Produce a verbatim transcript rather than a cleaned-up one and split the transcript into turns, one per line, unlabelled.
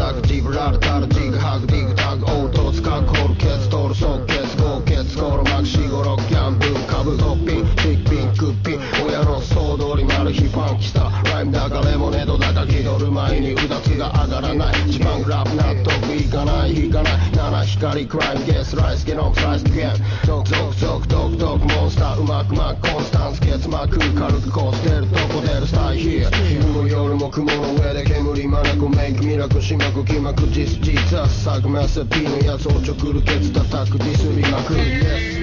タクジブラルタルジグハグディグタグオートツカクホルケツトール即決合決コロマクシゴロギャンブル株トッピンビッピンクッピン親の総通りマル秘ファンキスタライムだかレモネードだか気取る前にうだつが上がらない一番グラブ納得いかない引かない七光クライムゲスライスゲノムスライスゲームゾクゾクゾクドクドクモンスターうまくまくコンスタンスケツまく軽くこう捨てるとこ出るスタイヒー昼も夜も雲の上で煙まなこメイクミラクしまく気まく実実作メッセピーのやつをちょくるケツ叩くディスりまくる、yes